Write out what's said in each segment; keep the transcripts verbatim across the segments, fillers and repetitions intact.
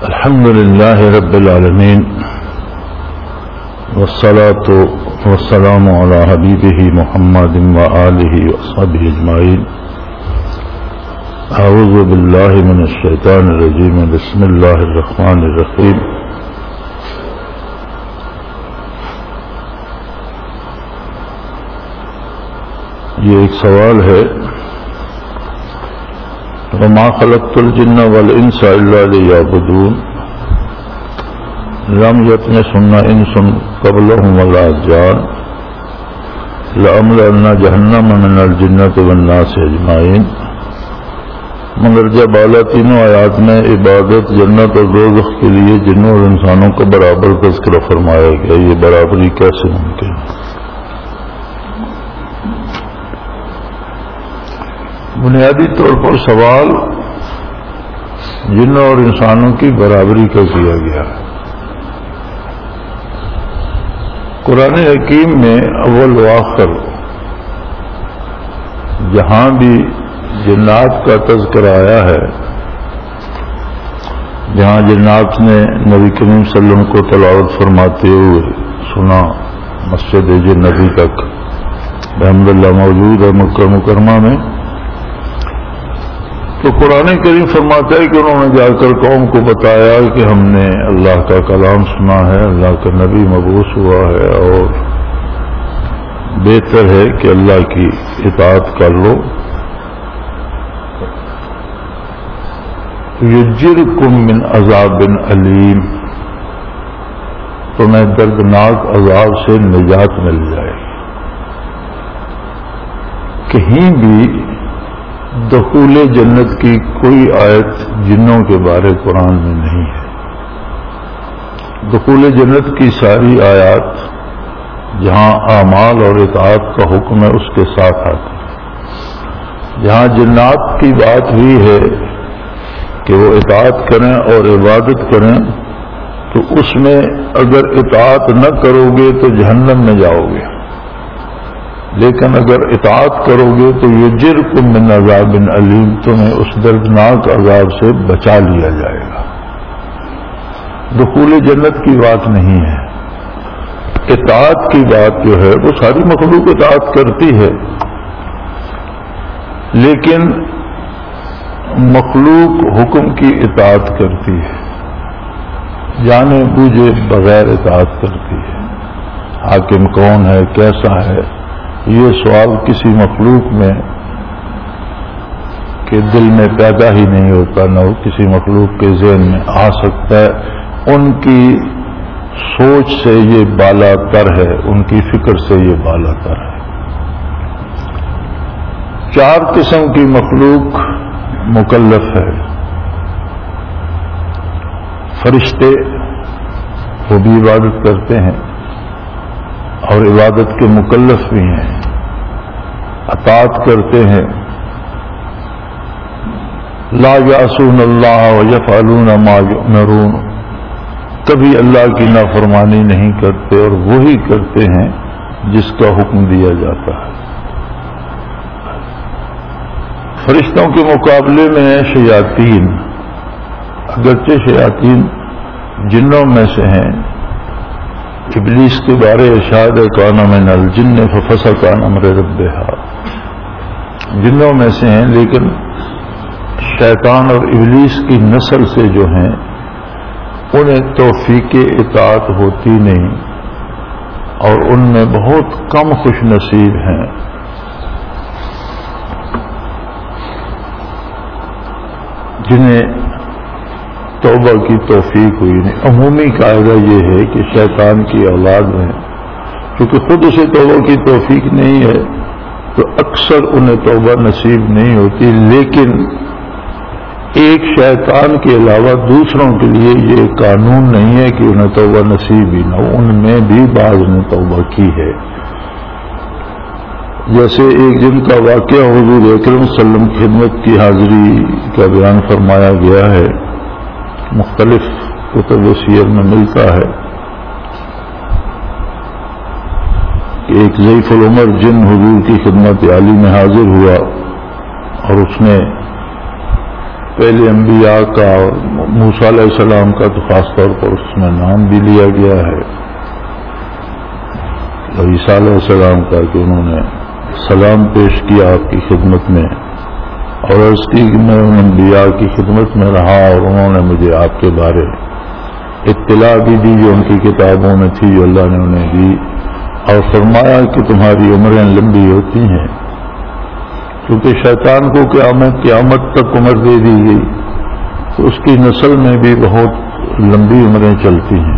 الحمد لله رب العالمين والصلاة والسلام على حبيبه محمد وآله وصحبه أجمعين. أعوذ بالله من الشيطان الرجيم. بسم الله الرحمن الرحيم. یہ ایک سوال ہے، وما خلقت الجن والانس الا ليعبدون لم يطمثهن انس قبلهم ولا جان لأملأن جہنم من الجنة والناس اجمعین. مگر جب اعلیٰ تینوں آیات میں عبادت، جنت اور دوزخ کے لیے جنوں اور انسانوں کا برابر تذکرہ فرمایا گیا، یہ برابری کیسے ممکن؟ بنیادی طور پر سوال جنوں اور انسانوں کی برابری کا کیا گیا ہے. قرآن حکیم میں اول و آخر جہاں بھی جنات کا تذکرہ آیا ہے، جہاں جنات نے نبی کریم صلی اللہ علیہ وسلم کو تلاوت فرماتے ہوئے سنا مسجد نبی تک الحمدللہ موجود ہے مکہ مکرمہ میں، تو قرآن کریم فرماتا ہے کہ انہوں نے جا کر قوم کو بتایا کہ ہم نے اللہ کا کلام سنا ہے، اللہ کا نبی مبعوث ہوا ہے اور بہتر ہے کہ اللہ کی اطاعت کر لو. یجرکم من عذاب علیم، تمہیں دردناک عذاب سے نجات مل جائے. کہیں بھی دخول جنت کی کوئی آیت جنوں کے بارے قرآن میں نہیں ہے. دخول جنت کی ساری آیات جہاں اعمال اور اطاعت کا حکم ہے اس کے ساتھ آتی ہے. جہاں جنات کی بات ہوئی ہے کہ وہ اطاعت کریں اور عبادت کریں، تو اس میں اگر اطاعت نہ کرو گے تو جہنم میں جاؤ گے، لیکن اگر اطاعت کرو گے تو یجرکم من عذاب علیم، تمہیں اس دردناک عذاب سے بچا لیا جائے گا. دخول جنت کی بات نہیں ہے. اطاعت کی بات جو ہے وہ ساری مخلوق اطاعت کرتی ہے، لیکن مخلوق حکم کی اطاعت کرتی ہے، جانے بوجھے بغیر اطاعت کرتی ہے. حاکم کون ہے، کیسا ہے، یہ سوال کسی مخلوق میں کے دل میں پیدا ہی نہیں ہوتا، نہ وہ کسی مخلوق کے ذہن میں آ سکتا ہے. ان کی سوچ سے یہ بالا تر ہے، ان کی فکر سے یہ بالا تر ہے. چار قسم کی مخلوق مکلف ہے. فرشتے، وہ بھی عبادت کرتے ہیں اور عبادت کے مکلف بھی ہیں، اطاعت کرتے ہیں. لا یعصون اللہ ویفعلون ما یؤمرون، کبھی اللہ کی نافرمانی نہیں کرتے اور وہی کرتے ہیں جس کا حکم دیا جاتا ہے. فرشتوں کے مقابلے میں شیاطین، اگرچہ شیاطین جنوں میں سے ہیں. ابلیس کے بارے ارشاد ہے کان من الجن ففسق عن امر ربہ، جنوں میں سے ہیں، لیکن شیطان اور ابلیس کی نسل سے جو ہیں انہیں توفیق اطاعت ہوتی نہیں اور ان میں بہت کم خوش نصیب ہیں. جنہیں توبہ کی توفیق ہوئی نہیں. عمومی قاعدہ یہ ہے کہ شیطان کی اولاد میں کیونکہ خود اسے توبہ کی توفیق نہیں ہے تو اکثر انہیں توبہ نصیب نہیں ہوتی، لیکن ایک شیطان کے علاوہ دوسروں کے لیے یہ قانون نہیں ہے کہ انہیں توبہ نصیب ہی نہ ہو. ان میں بھی بعض نے توبہ کی ہے. جیسے ایک دن کا واقعہ حضور اکرم صلی اللہ علیہ وسلم کی خدمت کی حاضری کا بیان فرمایا گیا ہے، مختلف کتب سیر میں ملتا ہے کہ ایک ضعیف العمر جن حضور کی خدمت عالی میں حاضر ہوا اور اس نے پہلے انبیاء کا، موسیٰ علیہ السلام کا تو خاص طور پر اس میں نام بھی لیا گیا ہے، اور عیسیٰ علیہ السلام کا کہ انہوں نے سلام پیش کیا آپ کی خدمت میں، اور اس کی میں ان انبیاء کی خدمت میں رہا اور انہوں نے مجھے آپ کے بارے اطلاع بھی دی جو ان کی کتابوں میں تھی، جو اللہ نے انہیں دی، اور فرمایا کہ تمہاری عمریں لمبی ہوتی ہیں، کیونکہ شیطان کو قیامت قیامت تک عمر دے دی گئی تو اس کی نسل میں بھی بہت لمبی عمریں چلتی ہیں۔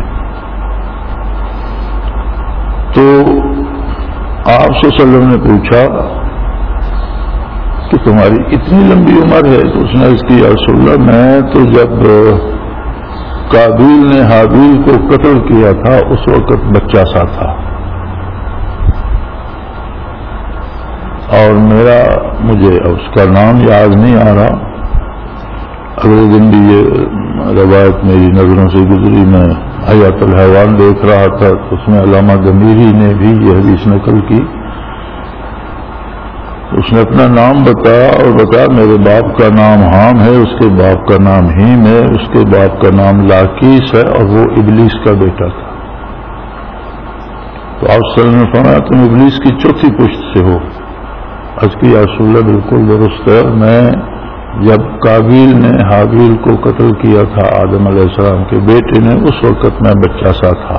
تو آپ صلی اللہ علیہ وسلم نے پوچھا کہ تمہاری اتنی لمبی عمر ہے؟ تو اس نے عرض کی، یا رسول اللہ میں تو جب قابیل نے حابیل کو قتل کیا تھا اس وقت بچہ سا تھا، اور میرا مجھے اس کا نام یاد نہیں آ رہا، اگلے دن بھی یہ روایت میری نظروں سے گزری، میں حیات الحیوان دیکھ رہا تھا تو اس میں علامہ گمیری نے بھی یہ حدیث نقل کی، اس نے اپنا نام بتایا اور بتایا میرے باپ کا نام حام ہے، اس کے باپ کا نام ہیم ہے، اس کے باپ کا نام لاکیس ہے، اور وہ ابلیس کا بیٹا تھا۔ تو آپ صلی اللہ علیہ وسلم نے فرمایا تم ابلیس کی چوتھی پشت سے ہو۔ عرض کی، یا رسول اللہ بالکل درست ہے، میں جب قابیل نے حابیل کو قتل کیا تھا آدم علیہ السلام کے بیٹے نے، اس وقت میں بچہ سا تھا۔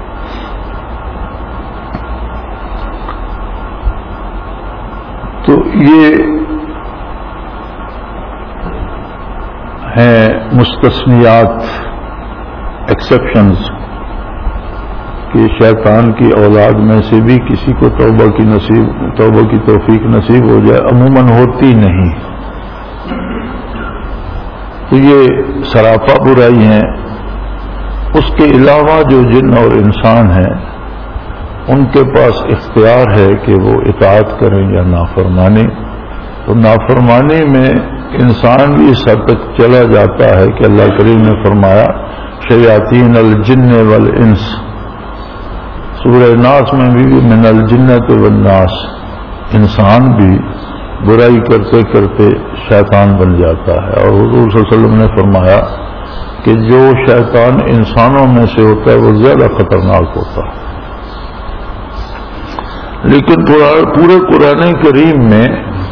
تو یہ ہیں مستثنیات، ایکسیپشنز، کہ شیطان کی اولاد میں سے بھی کسی کو توبہ کی نصیب توبہ کی توفیق نصیب ہو جائے، عموماً ہوتی نہیں۔ تو یہ سراپا برائی ہیں۔ اس کے علاوہ جو جن اور انسان ہیں ان کے پاس اختیار ہے کہ وہ اطاعت کریں یا نافرمانی۔ تو نافرمانی میں انسان بھی اس حد تک چلا جاتا ہے کہ اللہ کریم نے فرمایا شیاطین الجن والانس، سورہ ناس میں بھی من الجنۃ والناس، انسان بھی برائی کرتے کرتے شیطان بن جاتا ہے، اور حضور صلی اللہ علیہ وسلم نے فرمایا کہ جو شیطان انسانوں میں سے ہوتا ہے وہ زیادہ خطرناک ہوتا ہے۔ لیکن پورے قرآن کریم میں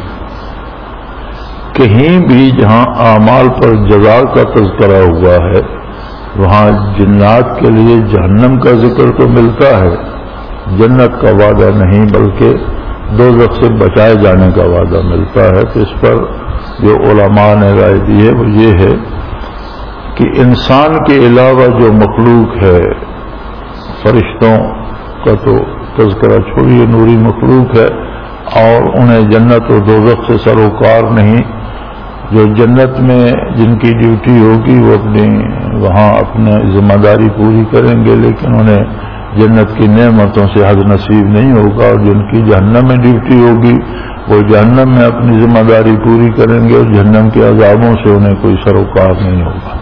کہیں بھی جہاں اعمال پر جزا کا تذکرہ ہوا ہے وہاں جنات کے لیے جہنم کا ذکر تو ملتا ہے، جنت کا وعدہ نہیں بلکہ دوزخ سے بچائے جانے کا وعدہ ملتا ہے۔ تو اس پر جو علماء نے رائے دی ہے وہ یہ ہے کہ انسان کے علاوہ جو مخلوق ہے، فرشتوں کا تو تذکرہ چھوڑیے، نوری مخلوق ہے، اور انہیں جنت و دوزخ سے سروکار نہیں۔ جو جنت میں جن کی ڈیوٹی ہوگی وہ اپنی وہاں اپنا ذمہ داری پوری کریں گے، لیکن انہیں جنت کی نعمتوں سے حظ نصیب نہیں ہوگا، اور جن کی جہنم میں ڈیوٹی ہوگی وہ جہنم میں اپنی ذمہ داری پوری کریں گے، اور جہنم کے عذابوں سے انہیں کوئی سروکار نہیں ہوگا،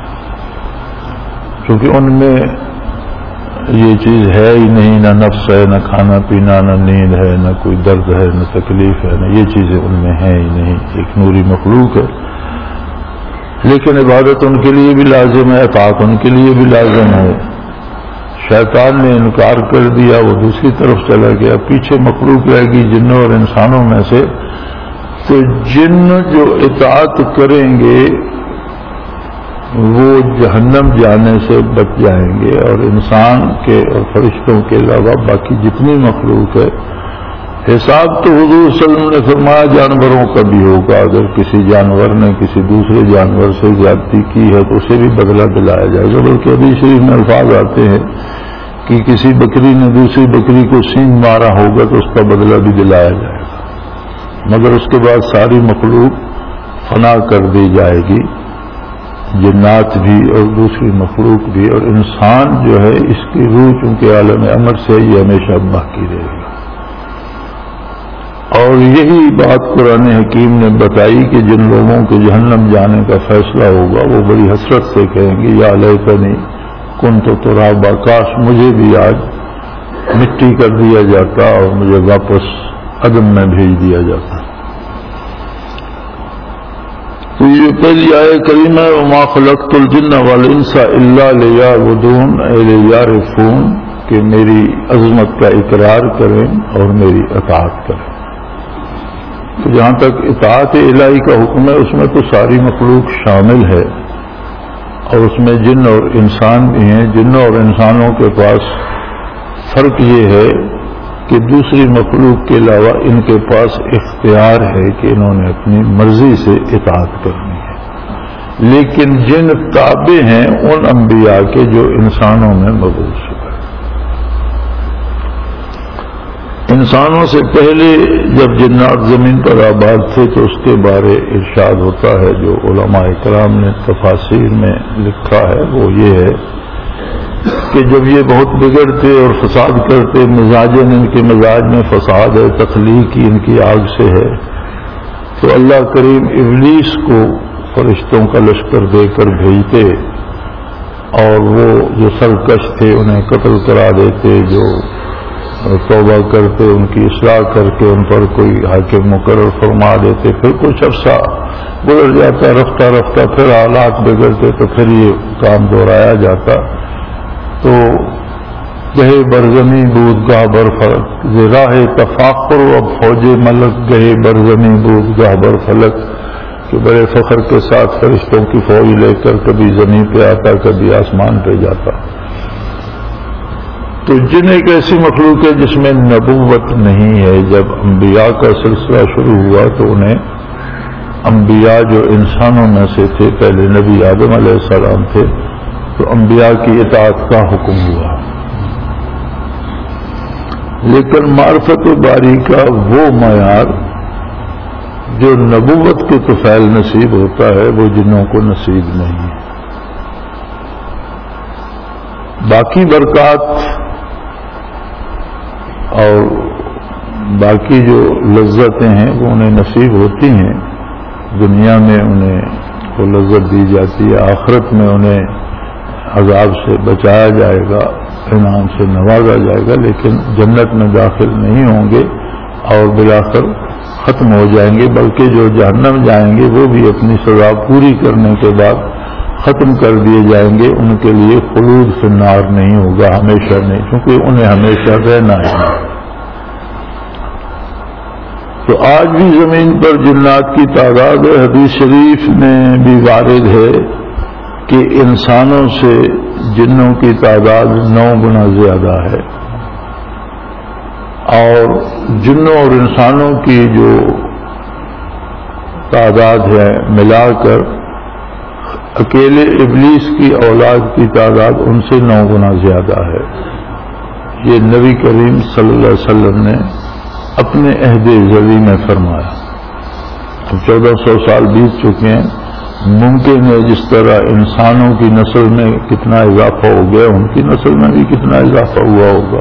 کیونکہ ان میں یہ چیز ہے ہی نہیں، نہ نفس ہے، نہ کھانا پینا، نہ نیند ہے، نہ کوئی درد ہے، نہ تکلیف ہے، نہ یہ چیزیں ان میں ہیں ہی نہیں، ایک نوری مخلوق ہے۔ لیکن عبادت ان کے لیے بھی لازم ہے، اطاعت ان کے لیے بھی لازم ہے۔ شیطان نے انکار کر دیا، وہ دوسری طرف چلا گیا، پیچھے مخلوق رہے گی جنوں اور انسانوں میں سے، تو جن جو اطاعت کریں گے وہ جہنم جانے سے بچ جائیں گے، اور انسان کے اور فرشتوں کے علاوہ باقی جتنی مخلوق ہے، حساب تو حضور صلی اللہ علیہ وسلم نے فرمایا جانوروں کا بھی ہوگا، اگر کسی جانور نے کسی دوسرے جانور سے زیادتی کی ہے تو اسے بھی بدلہ دلایا جائے گا، بلکہ ابھی شریف میں الفاظ آتے ہیں کہ کسی بکری نے دوسری بکری کو سینگ مارا ہوگا تو اس کا بدلہ بھی دلایا جائے گا، مگر اس کے بعد ساری مخلوق فنا کر دی جائے گی، جنات بھی اور دوسری مخلوق بھی، اور انسان جو ہے اس کی روح چونکہ عالم امر سے یہ ہمیشہ باقی رہے گا۔ اور یہی بات قرآن حکیم نے بتائی کہ جن لوگوں کے جہنم جانے کا فیصلہ ہوگا وہ بڑی حسرت سے کہیں گے یا لیتنی کنت ترابا، کاش مجھے بھی آج مٹی کر دیا جاتا اور مجھے واپس عدم میں بھیج دیا جاتا۔ تو یہ پہلی آیہ کریمہ ہے وما خلقت الجن والانس الا لیعبدون اے لیعرفون کہ میری عظمت کا اقرار کریں اور میری اطاعت کریں. تو جہاں تک اطاعت الہی کا حکم ہے اس میں تو ساری مخلوق شامل ہے اور اس میں جن اور انسان بھی ہیں. جنوں اور انسانوں کے پاس فرق یہ ہے کہ دوسری مخلوق کے علاوہ ان کے پاس اختیار ہے کہ انہوں نے اپنی مرضی سے اطاعت کرنی ہے، لیکن جن تابع ہیں ان انبیاء کے جو انسانوں میں مبعوث ہوئے. انسانوں سے پہلے جب جنات زمین پر آباد تھے تو اس کے بارے ارشاد ہوتا ہے جو علماء کرام نے تفاسیر میں لکھا ہے، وہ یہ ہے کہ جب یہ بہت بگڑتے اور فساد کرتے، مزاجن ان کے مزاج میں فساد ہے، تخلیقی ان کی آگ سے ہے، تو اللہ کریم ابلیس کو فرشتوں کا لشکر دے کر بھیجتے اور وہ جو سرکش تھے انہیں قتل کرا دیتے، جو توبہ کرتے ان کی اصلاح کر کے ان پر کوئی حاکم مقرر فرما دیتے. پھر کچھ عرصہ گزر جاتا، رفتہ رفتہ پھر حالات بگڑتے تو پھر یہ کام دہرایا جاتا. تو گہے برزمی بود گاہ بر فلک راہ تفاخر اب فوج ملک گہے برزمی بود گاہ بر فلک کہ بڑے فخر کے ساتھ فرشتوں کی فوج لے کر کبھی زمین پہ آتا کبھی آسمان پہ جاتا. تو جن ایک ایسی مخلوق ہے جس میں نبوت نہیں ہے. جب انبیاء کا سلسلہ شروع ہوا تو انہیں انبیاء جو انسانوں میں سے تھے، پہلے نبی آدم علیہ السلام تھے، تو انبیاء کی اطاعت کا حکم ہوا. لیکن معرفت باری کا وہ معیار جو نبوت کے طفیل نصیب ہوتا ہے وہ جنوں کو نصیب نہیں ہے. باقی برکات اور باقی جو لذتیں ہیں وہ انہیں نصیب ہوتی ہیں. دنیا میں انہیں وہ لذت دی جاتی ہے، آخرت میں انہیں عذاب سے بچایا جائے گا، انعام سے نوازا جائے گا، لیکن جنت میں داخل نہیں ہوں گے اور بالآخر ختم ہو جائیں گے. بلکہ جو جہنم جائیں گے وہ بھی اپنی سزا پوری کرنے کے بعد ختم کر دیے جائیں گے. ان کے لیے خلود فی النار نہیں ہوگا، ہمیشہ نہیں، کیونکہ انہیں ہمیشہ رہنا ہے. تو آج بھی زمین پر جنات کی تعداد حدیث شریف میں بھی وارد ہے کہ انسانوں سے جنوں کی تعداد نو گنا زیادہ ہے، اور جنوں اور انسانوں کی جو تعداد ہے ملا کر اکیلے ابلیس کی اولاد کی تعداد ان سے نو گنا زیادہ ہے. یہ نبی کریم صلی اللہ علیہ وسلم نے اپنے عہد ازلی میں فرمایا. اب چودہ سو سال بیت چکے ہیں. ممکن ہے جس طرح انسانوں کی نسل میں کتنا اضافہ ہو گیا ان کی نسل میں بھی کتنا اضافہ ہوا ہوگا.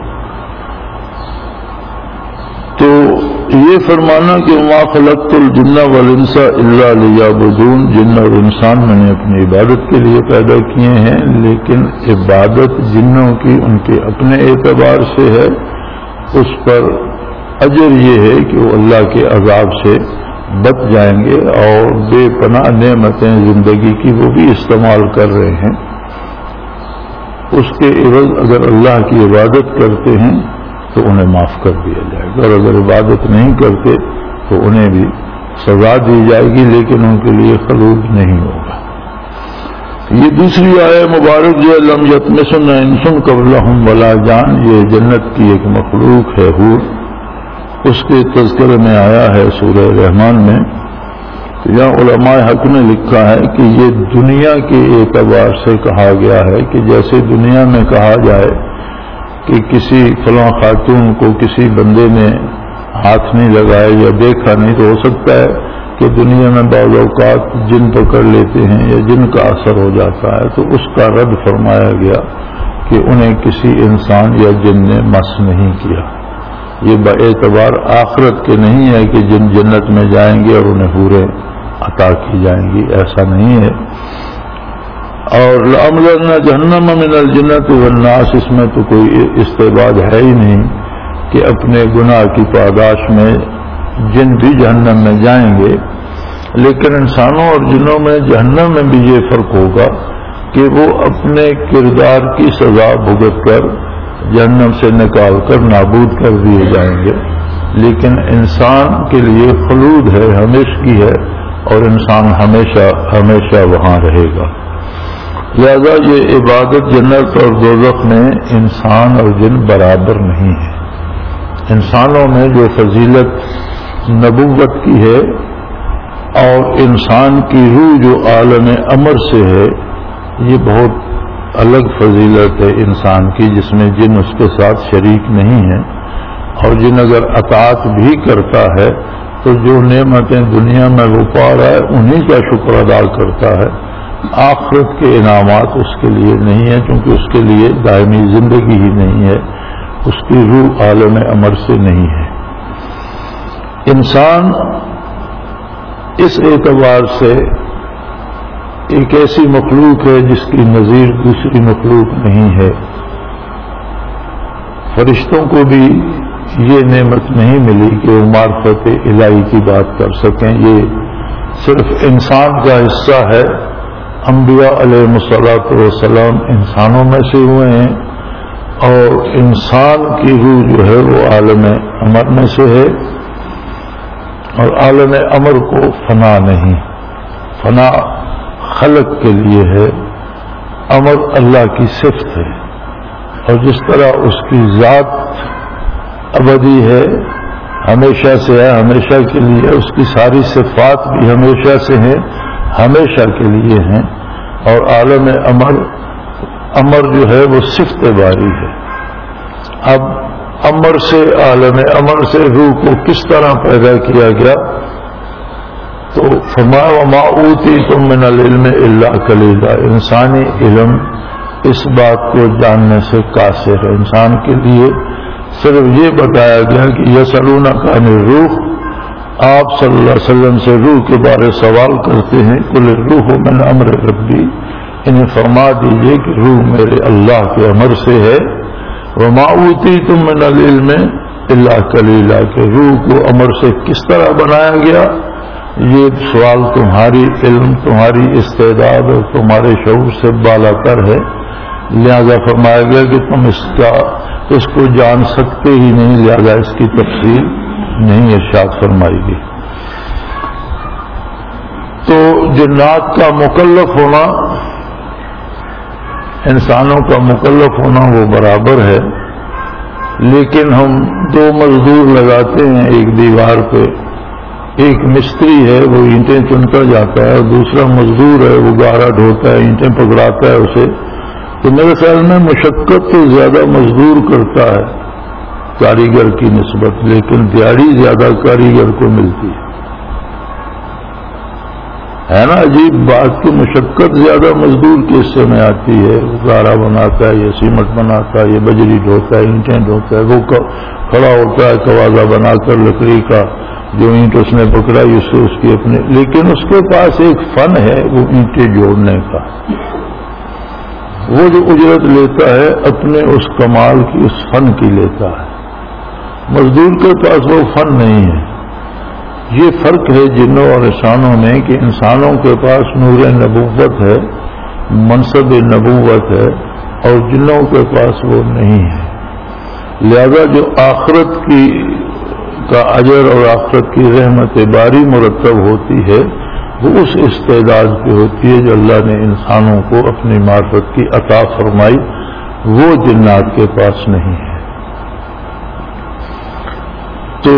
تو یہ فرمانا کہ وما خلقت الجن والانس الا لیعبدون، جن اور انسان میں نے اپنی عبادت کے لیے پیدا کیے ہیں، لیکن عبادت جنوں کی ان کے اپنے اعتبار سے ہے. اس پر اجر یہ ہے کہ وہ اللہ کے عذاب سے بچ جائیں گے اور بے پناہ نعمتیں زندگی کی وہ بھی استعمال کر رہے ہیں. اس کے عوض اگر اللہ کی عبادت کرتے ہیں تو انہیں معاف کر دیا جائے گا، اور اگر عبادت نہیں کرتے تو انہیں بھی سزا دی جائے گی، لیکن ان کے لیے خلود نہیں ہوگا. یہ دوسری آیہ مبارک جو لم یطمثن انس قبلہم ولا جان، یہ جنت کی ایک مخلوق ہے حور، اس کے تذکرے میں آیا ہے سورہ رحمان میں. تو یہاں علماء حق نے لکھا ہے کہ یہ دنیا کے اعتبار سے کہا گیا ہے کہ جیسے دنیا میں کہا جائے کہ کسی فلاں خاتون کو کسی بندے نے ہاتھ نہیں لگائے یا دیکھا نہیں، تو ہو سکتا ہے کہ دنیا میں بعض اوقات جن پکڑ لیتے ہیں یا جن کا اثر ہو جاتا ہے، تو اس کا رد فرمایا گیا کہ انہیں کسی انسان یا جن نے مس نہیں کیا. یہ باعتبار آخرت کے نہیں ہے کہ جن جنت میں جائیں گے اور انہیں حوریں عطا کی جائیں گی، ایسا نہیں ہے. اور لَأَمْلَأَنَّ جَهَنَّمَ مِنَ الْجِنَّةِ وَالنَّاسِ، اس میں تو کوئی استعباد ہے ہی نہیں کہ اپنے گناہ کی پاداش میں جن بھی جہنم میں جائیں گے. لیکن انسانوں اور جنوں میں جہنم میں بھی یہ فرق ہوگا کہ وہ اپنے کردار کی سزا بھگت کر جہنم سے نکال کر نابود کر دیے جائیں گے، لیکن انسان کے لیے خلود ہے، ہمیشگی ہے، اور انسان ہمیشہ ہمیشہ وہاں رہے گا۔ لہذا یہ عبادت جنت اور دوزخ میں انسان اور جن برابر نہیں ہے۔ انسانوں میں جو فضیلت نبوت کی ہے اور انسان کی روح جو عالم امر سے ہے، یہ بہت الگ فضیلت ہے انسان کی، جس میں جن اس کے ساتھ شریک نہیں ہے، اور جن اگر اطاعت بھی کرتا ہے تو جو نعمتیں دنیا میں وہ پا رہا ہے انہی کا شکر ادا کرتا ہے، آخرت کے انعامات اس کے لیے نہیں ہے، کیونکہ اس کے لیے دائمی زندگی ہی نہیں ہے، اس کی روح عالم امر سے نہیں ہے۔ انسان اس اعتبار سے ایک ایسی مخلوق ہے جس کی نظیر دوسری مخلوق نہیں ہے۔ فرشتوں کو بھی یہ نعمت نہیں ملی کہ وہ معرفت الہی کی بات کر سکیں، یہ صرف انسان کا حصہ ہے۔ انبیاء علیہ الصلوۃ والسلام انسانوں میں سے ہوئے ہیں، اور انسان کی روح جو ہے وہ عالم امر میں سے ہے، اور عالم امر کو فنا نہیں، فنا خلق کے لیے ہے، امر اللہ کی صفت ہے، اور جس طرح اس کی ذات ابدی ہے، ہمیشہ سے ہے، ہمیشہ کے لیے، اس کی ساری صفات بھی ہمیشہ سے ہیں، ہمیشہ کے لیے ہیں، اور عالم امر امر جو ہے وہ صفت باری ہے۔ اب امر سے عالم امر سے روح کو کس طرح پیدا کیا گیا؟ تو فما وما اوتیتم من العلم الا قلیلا، انسانی علم اس بات کو جاننے سے قاصر ہے۔ انسان کے لیے صرف یہ بتایا گیا کہ یسألونک عن الروح، آپ صلی اللہ علیہ وسلم سے روح کے بارے سوال کرتے ہیں، قل الروح من امر ربی، انہیں فرما دیجئے کہ روح میرے اللہ کے امر سے ہے۔ وما اوتیتم من العلم الا قلیلا، کہ روح کو امر سے کس طرح بنایا گیا، یہ سوال تمہاری علم، تمہاری استعداد اور تمہارے شعور سے بالا تر ہے، لہذا فرمایا گیا کہ تم اس کا اس کو جان سکتے ہی نہیں، لہذا اس کی تفصیل نہیں ارشاد فرمائی گئی۔ تو جنات کا مکلف ہونا، انسانوں کا مکلف ہونا وہ برابر ہے، لیکن ہم دو مزدور لگاتے ہیں ایک دیوار پہ، ایک مستری ہے وہ اینٹیں چنتا جاتا ہے، اور دوسرا مزدور ہے وہ گارا ڈھوتا ہے، اینٹیں پکڑاتا ہے اسے، تو میرے خیال میں مشقت تو زیادہ مزدور کرتا ہے کاریگر کی نسبت، لیکن دیہڑی زیادہ کاریگر کو ملتی ہے ہے نا عجیب بات کہ مشقت زیادہ مزدور کے حصے میں آتی ہے، وہ گارا بناتا ہے، یہ سیمنٹ بناتا ہے، یہ بجری ڈھوتا ہے، اینٹیں ڈھوتا ہے، وہ کھڑا ہوتا ہے کوازہ بنا کر لکڑی کا، جو اینٹ اس نے پکڑائی اس سے اس کی اپنے، لیکن اس کے پاس ایک فن ہے وہ اینٹیں جوڑنے کا، وہ جو اجرت لیتا ہے اپنے اس کمال کی، اس فن کی لیتا ہے، مزدور کے پاس وہ فن نہیں ہے۔ یہ فرق ہے جنوں اور انسانوں میں کہ انسانوں کے پاس نور نبوت ہے، منصب نبوت ہے، اور جنوں کے پاس وہ نہیں ہے، لہذا جو آخرت کی کا اجر اور آخرت کی رحمت باری مرتب ہوتی ہے وہ اس استعداد پہ ہوتی ہے جو اللہ نے انسانوں کو اپنی معرفت کی عطا فرمائی، وہ جنات کے پاس نہیں ہے۔ تو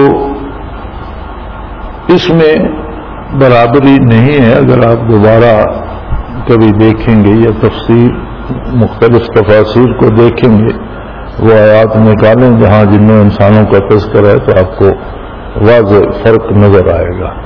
اس میں برابری نہیں ہے۔ اگر آپ دوبارہ کبھی دیکھیں گے یا تفسیر مختلف تفاسیر کو دیکھیں گے، وہ آیات نکالیں جہاں جنوں انسانوں کا تذکرہ ہے، تو آپ کو واضح فرق نظر آئے گا۔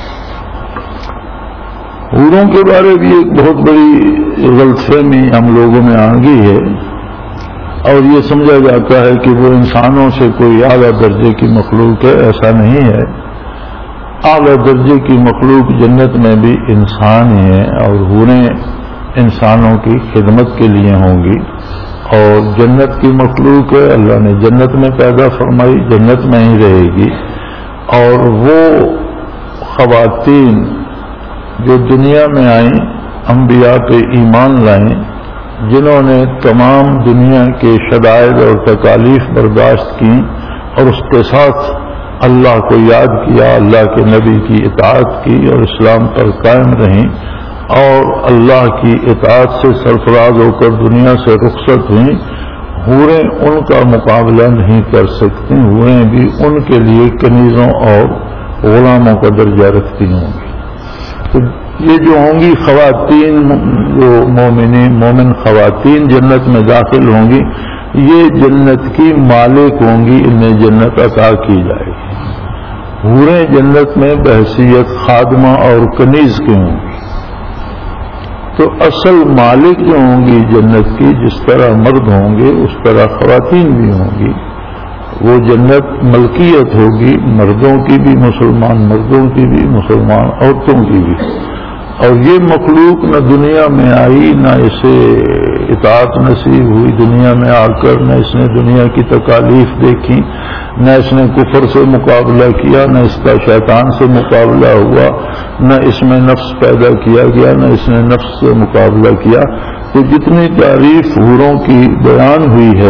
حوروں کے بارے بھی ایک بہت بڑی غلط فہمی ہم لوگوں میں آ گئی ہے، اور یہ سمجھا جاتا ہے کہ وہ انسانوں سے کوئی اعلیٰ درجے کی مخلوق ہے، ایسا نہیں ہے۔ اعلیٰ درجے کی مخلوق جنت میں بھی انسان ہی ہیں، اور حوریں انسانوں کی خدمت کے لیے ہوں گی، اور جنت کی مخلوق ہے، اللہ نے جنت میں پیدا فرمائی، جنت میں ہی رہے گی، اور وہ خواتین جو دنیا میں آئیں انبیاء پہ ایمان لائیں، جنہوں نے تمام دنیا کے شدائد اور تکالیف برداشت کی اور اس کے ساتھ اللہ کو یاد کیا، اللہ کے نبی کی اطاعت کی اور اسلام پر قائم رہیں اور اللہ کی اطاعت سے سرفراز ہو کر دنیا سے رخصت ہوئیں، حوریں ان کا مقابلہ نہیں کر سکتی، حوریں بھی ان کے لیے کنیزوں اور غلاموں کا درجہ رکھتی ہوں گی۔ تو یہ جو ہوں گی خواتین، جو مومنین مومن خواتین جنت میں داخل ہوں گی، یہ جنت کی مالک ہوں گی، انہیں جنت عطا کی جائے گی۔ حوریں جنت میں بحیثیت خادمہ اور کنیز کی ہوں گی۔ تو اصل مالک جو ہوں گی جنت کی، جس طرح مرد ہوں گے اس طرح خواتین بھی ہوں گی۔ وہ جنت ملکیت ہوگی، مردوں کی بھی، مسلمان مردوں کی بھی، مسلمان عورتوں کی بھی۔ اور یہ مخلوق نہ دنیا میں آئی، نہ اسے اطاعت نصیب ہوئی دنیا میں آ کر، نہ اس نے دنیا کی تکالیف دیکھی، نہ اس نے کفر سے مقابلہ کیا، نہ اس کا شیطان سے مقابلہ ہوا، نہ اس میں نفس پیدا کیا گیا، نہ اس نے نفس سے مقابلہ کیا۔ تو جتنی تعریف حوروں کی بیان ہوئی ہے،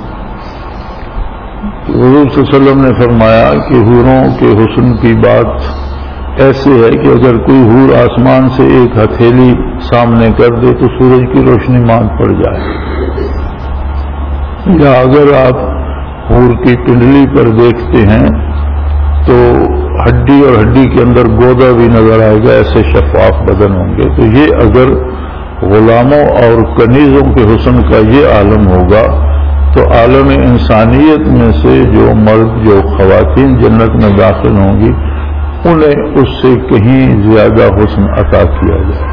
حضور صلی اللہ علیہ وسلم نے فرمایا کہ حوروں کے حسن کی بات ایسے ہے کہ اگر کوئی حور آسمان سے ایک ہتھیلی سامنے کر دے تو سورج کی روشنی ماند پڑ جائے، یا اگر آپ حور کی پنڈلی پر دیکھتے ہیں تو ہڈی اور ہڈی کے اندر گودا بھی نظر آئے گا، ایسے شفاف بدن ہوں گے۔ تو یہ اگر غلاموں اور کنیزوں کے حسن کا یہ عالم ہوگا تو عالم انسانیت میں سے جو مرد، جو خواتین جنت میں داخل ہوں گی، انہیں اس سے کہیں زیادہ حسن عطا کیا جائے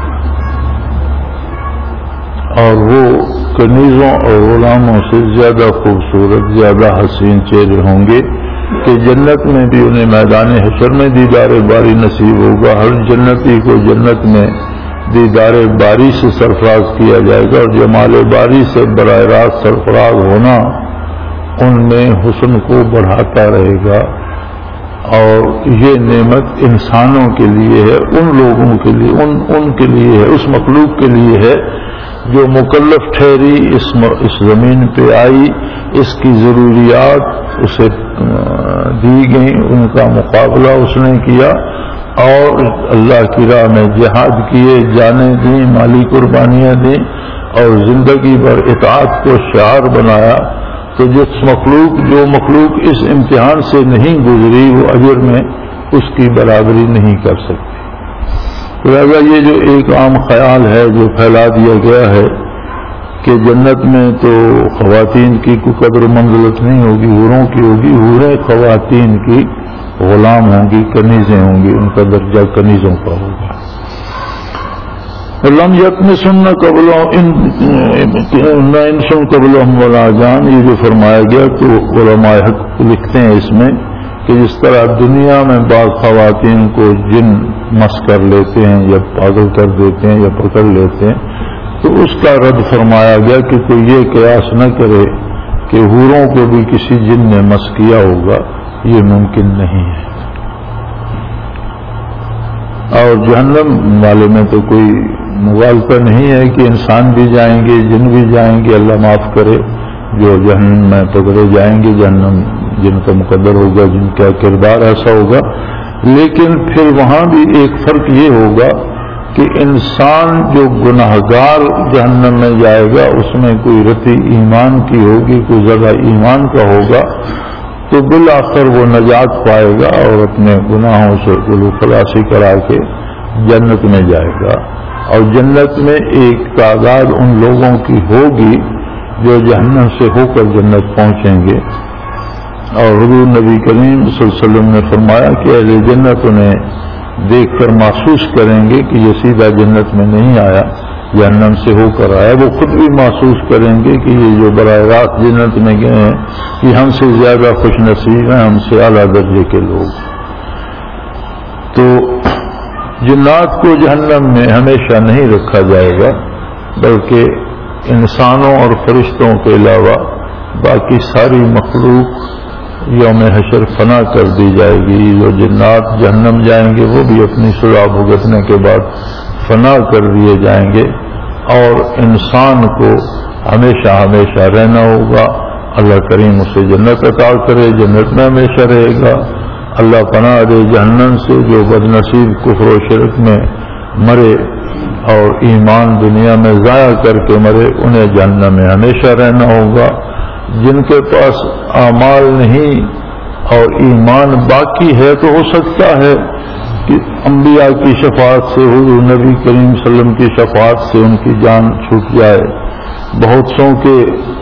اور وہ کنیزوں اور غلاموں سے زیادہ خوبصورت، زیادہ حسین چہرے ہوں گے کہ جنت میں بھی انہیں میدان حشر میں دیدار باری نصیب ہوگا۔ ہر جنتی کو جنت میں دیدار باری سے سرفراز کیا جائے گا، اور جمال باری سے براہ راست سرفراز ہونا ان میں حسن کو بڑھاتا رہے گا۔ اور یہ نعمت انسانوں کے لیے ہے، ان لوگوں کے لیے، ان ان کے لیے ہے، اس مخلوق کے لیے ہے جو مکلف ٹھہری، اس اس زمین پہ آئی، اس کی ضروریات اسے دی گئیں، ان کا مقابلہ اس نے کیا اور اللہ کی راہ میں جہاد کیے، جانیں دیں، مالی قربانیاں دیں اور زندگی بھر اطاعت کو شعار بنایا۔ تو جس مخلوق جو مخلوق اس امتحان سے نہیں گزری وہ اجر میں اس کی برابری نہیں کر سکتی۔ لہذا یہ جو ایک عام خیال ہے جو پھیلا دیا گیا ہے کہ جنت میں تو خواتین کی کوئی قدر و منزلت نہیں ہوگی، حوروں کی ہوگی، حوریں خواتین کی غلام ہوں گی، کنیزیں ہوں گی، ان کا درجہ کنیزوں کا ہوگا۔ لم یطمثن قبلہم نہ انسن قبلہم ولا جان، یہ جو فرمایا گیا تو علماء حق لکھتے ہیں اس میں کہ جس طرح دنیا میں بعض خواتین کو جن مس کر لیتے ہیں یا پاگل کر دیتے ہیں یا پکڑ لیتے ہیں، تو اس کا رد فرمایا گیا کہ کوئی یہ قیاس نہ کرے کہ حوروں کو بھی کسی جن نے مس کیا ہوگا، یہ ممکن نہیں ہے۔ اور جہنم والے میں تو کوئی مغالطہ نہیں ہے کہ انسان بھی جائیں گے، جن بھی جائیں گے، اللہ معاف کرے، جو جہنم میں پکڑے جائیں گے، جہنم جن کا مقدر ہوگا، جن کا کردار ایسا ہوگا۔ لیکن پھر وہاں بھی ایک فرق یہ ہوگا کہ انسان جو گناہگار جہنم میں جائے گا اس میں کوئی رتی ایمان کی ہوگی، کوئی ذرہ ایمان کا ہوگا، تو بالآخر وہ نجات پائے گا اور اپنے گناہوں سے گلو خلاصی کرا کے جنت میں جائے گا۔ اور جنت میں ایک تعداد ان لوگوں کی ہوگی جو جہنم سے ہو کر جنت پہنچیں گے، اور حضور نبی کریم صلی اللہ علیہ وسلم نے فرمایا کہ اہل جنت انہیں دیکھ کر محسوس کریں گے کہ یہ سیدھا جنت میں نہیں آیا، جہنم سے ہو کر آیا۔ وہ خود بھی محسوس کریں گے کہ یہ جو براہ راست جنت میں گئے ہیں یہ ہم سے زیادہ خوش نصیب ہیں، ہم سے اعلیٰ درجے کے لوگ۔ تو جنات کو جہنم میں ہمیشہ نہیں رکھا جائے گا، بلکہ انسانوں اور فرشتوں کے علاوہ باقی ساری مخلوق یوم حشر فنا کر دی جائے گی. جو جنات جہنم جائیں گے وہ بھی اپنی سزا بھگتنے کے بعد فنا کر دیے جائیں گے اور انسان کو ہمیشہ ہمیشہ رہنا ہوگا. اللہ کریم اسے جنت عطا کرے, جنت میں ہمیشہ رہے گا. اللہ پناہ دے جہنم سے. جو بد نصیب کفر و شرک میں مرے اور ایمان دنیا میں ضائع کر کے مرے انہیں جہنم میں ہمیشہ رہنا ہوگا. جن کے پاس اعمال نہیں اور ایمان باقی ہے تو ہو سکتا ہے کہ انبیاء کی شفاعت سے, حضور نبی کریم صلی اللہ علیہ وسلم کی شفاعت سے ان کی جان چھوٹ جائے. بہت سو کے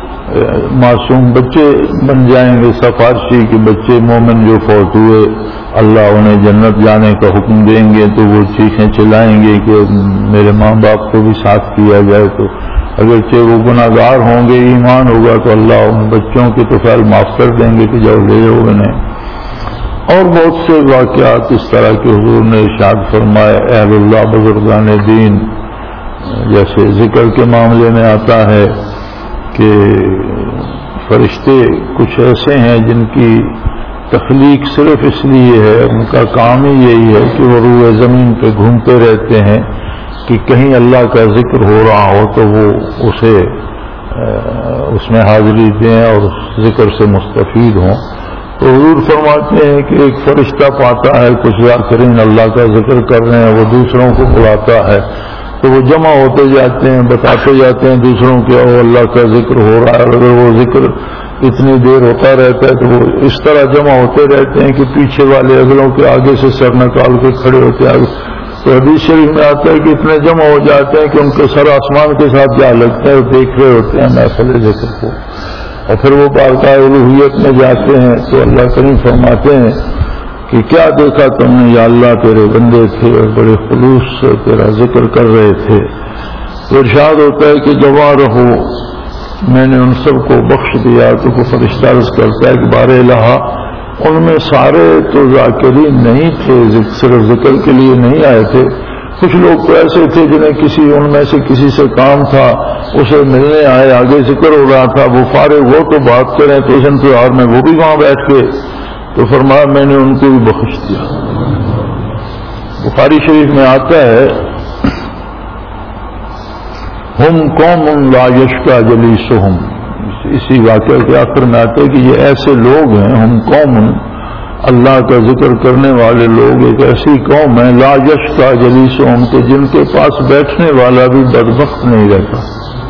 معصوم بچے بن جائیں گے, سفارشی کے بچے مومن جو فوت ہوئے, اللہ انہیں جنت جانے کا حکم دیں گے تو وہ چیخیں چلائیں گے کہ میرے ماں باپ کو بھی ساتھ کیا جائے. تو اگرچہ وہ گناہ گار ہوں گے, ایمان ہوگا تو اللہ ان بچوں کی تو خیال معاف کر دیں گے کہ جاؤ لے جاؤ انہیں. اور بہت سے واقعات اس طرح کے حضور نے ارشاد فرمائے. اہل اللہ بزرگان دین, جیسے ذکر کے معاملے میں آتا ہے کہ فرشتے کچھ ایسے ہیں جن کی تخلیق صرف اس لیے ہے, ان کا کام ہی یہی ہے کہ وہ روئے زمین پہ گھومتے رہتے ہیں کہ کہیں اللہ کا ذکر ہو رہا ہو تو وہ اسے اس میں حاضری دیں اور اس ذکر سے مستفید ہوں. تو حضور فرماتے ہیں کہ ایک فرشتہ پاتا ہے کچھ ذاکرین اللہ کا ذکر کر رہے ہیں, وہ دوسروں کو بلاتا ہے تو وہ جمع ہوتے جاتے ہیں, بتاتے جاتے ہیں دوسروں کے او اللہ کا ذکر ہو رہا ہے. اگر وہ ذکر اتنی دیر ہوتا رہتا ہے تو وہ اس طرح جمع ہوتے رہتے ہیں کہ پیچھے والے اگلوں کے آگے سے سر نکال کے کھڑے ہوتے ہیں. تو حدیث شریف میں آتا ہے کہ اتنے جمع ہو جاتے ہیں کہ ان کے سر آسمان کے ساتھ جا لگتا ہے, دیکھ رہے ہوتے ہیں محفل ذکر کو. اور پھر وہ بارگاہ الوہیت میں جاتے ہیں تو اللہ کریم فرماتے ہیں کہ کیا دیکھا تم نے یا اللہ, تیرے بندے تھے اور بڑے خلوص سے تیرا ذکر کر رہے تھے. تو ارشاد ہوتا ہے کہ گواہ رہو میں نے ان سب کو بخش دیا. تو وہ فرشتہ عرض کرتا ہے کہ بار الہ ان میں سارے تو ذاکرین نہیں تھے, صرف ذکر کے لیے نہیں آئے تھے. کچھ لوگ تو ایسے تھے جنہیں کسی ان میں سے کسی سے کام تھا, اسے ملنے آئے, آگے ذکر ہو رہا تھا, وہ فارغ ہو تو بات کریں تو اس انتظار میں وہ بھی وہاں بیٹھ کے. تو فرمایا میں نے ان کو بھی بخش دیا. بخاری شریف میں آتا ہے ہم قوم لا یشکا جلیسہم, اسی واقعے کے آخر میں آتا ہے کہ یہ ایسے لوگ ہیں, ہم قوم اللہ کا ذکر کرنے والے لوگ ایک ایسی قوم ہے لا یشکا جلیسہم کہ جن کے پاس بیٹھنے والا بھی بدبخت نہیں رہتا.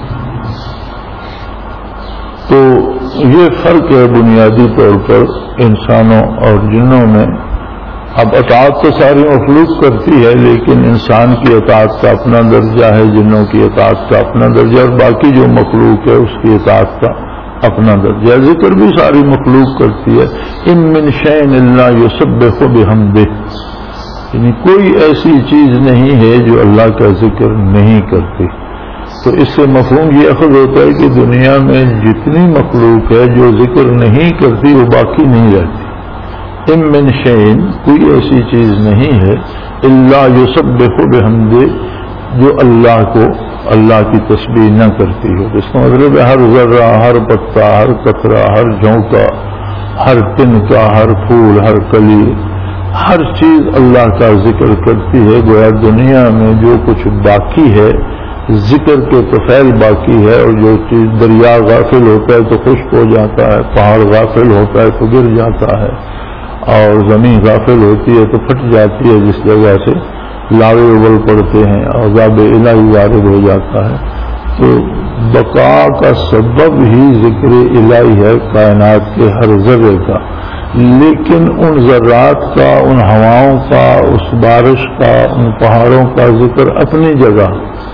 تو یہ فرق ہے بنیادی طور پر انسانوں اور جنوں میں. اب اطاعت تو ساری مخلوق کرتی ہے لیکن انسان کی اطاعت کا اپنا درجہ ہے, جنوں کی اطاعت کا اپنا درجہ, اور باقی جو مخلوق ہے اس کی اطاعت کا اپنا درجہ. ذکر بھی ساری مخلوق کرتی ہے. ان من شیء الا یسبح بحمدہ, یعنی کوئی ایسی چیز نہیں ہے جو اللہ کا ذکر نہیں کرتی. تو اس سے مفہوم یہ اخذ ہوتا ہے کہ دنیا میں جتنی مخلوق ہے جو ذکر نہیں کرتی وہ باقی نہیں رہتی. ان من شیء کوئی ایسی چیز نہیں ہے الا یسبح بحمدہ جو اللہ کو اللہ کی تسبیح نہ کرتی ہو. اس کا مطلب ہے ہر ذرہ, ہر پتا, ہر قطرہ, ہر جھونکا, ہر تنکا, ہر پھول, ہر کلی, ہر چیز اللہ کا ذکر کرتی ہے. گویا دنیا میں جو کچھ باقی ہے ذکر کے طفیل باقی ہے, اور جو چیز دریا غافل ہوتا ہے تو خشک ہو جاتا ہے, پہاڑ غافل ہوتا ہے تو گر جاتا ہے, اور زمین غافل ہوتی ہے تو پھٹ جاتی ہے, جس جگہ سے لاوے ابل پڑتے ہیں, عذاب الہی وارد ہو جاتا ہے. تو بقا کا سبب ہی ذکر الہی ہے کائنات کے ہر ذرے کا, لیکن ان ذرات کا, ان ہواؤں کا, اس بارش کا, ان پہاڑوں کا ذکر اپنی جگہ.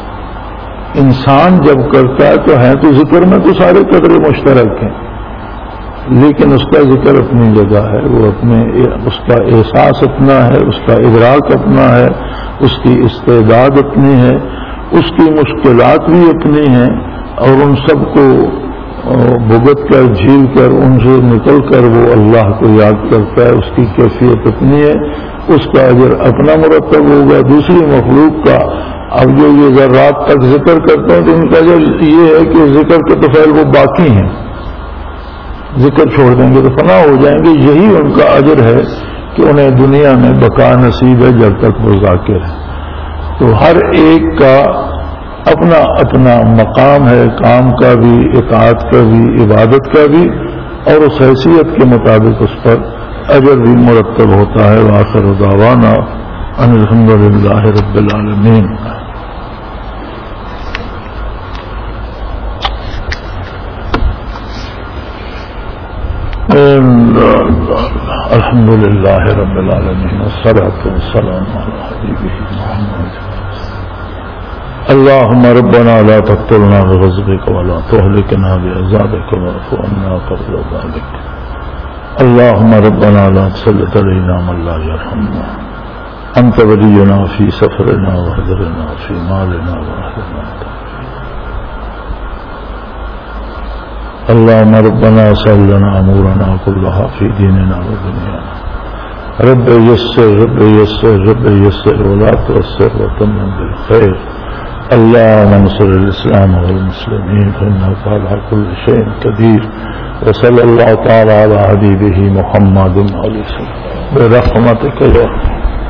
انسان جب کرتا ہے تو ہے تو ذکر میں تو سارے قدرے مشترک ہیں, لیکن اس کا ذکر اپنی جگہ ہے. وہ اپنے اس کا احساس اپنا ہے, اس کا ادراک اپنا ہے, اس کی استعداد اپنی ہے, اس کی مشکلات بھی اپنی ہیں, اور ان سب کو بھگت کر, جھیل کر, ان سے نکل کر وہ اللہ کو یاد کرتا ہے. اس کی کیفیت اپنی ہے, اس کا اجر اپنا مرتب ہوگا. دوسری مخلوق کا اب جو یہ ذرات تک ذکر کرتے ہیں تو ان کا اجر یہ ہے کہ ذکر کے طفیل وہ باقی ہیں, ذکر چھوڑ دیں گے تو فنا ہو جائیں گے. یہی ان کا اجر ہے کہ انہیں دنیا میں بقا نصیب ہے جب تک وہ ذاکر ہے. تو ہر ایک کا اپنا اپنا مقام ہے، کام کا بھی، اطاعت کا بھی، عبادت کا بھی، اور اس حیثیت کے مطابق اس پر اجر بھی مرتب ہوتا ہے. وآخر دعوانا ان الحمد للہ رب العالمین. الحمد للہ رب العالمین والصلاة والسلام علی حبیبہ محمد. اللهم ربنا لا تقتلنا بغضبك ولا تهلكنا بعذابك واعف عنا قبل ذلك. اللهم ربنا لا تسلط علينا من لا يرحمنا. أنت ولينا في سفرنا وحضرنا في مالنا وأهلنا. اللهم ربنا سهل لنا أمورنا كلها في ديننا ودنيانا. رب يسر رب يسر رب يسر ولا تؤسر وتمم بالخير. اللهم انصر الإسلام والمسلمين فإنك على كل شيء قدير. وصلى الله تعالى على حبيبه محمد عليه السلام برحمتك يا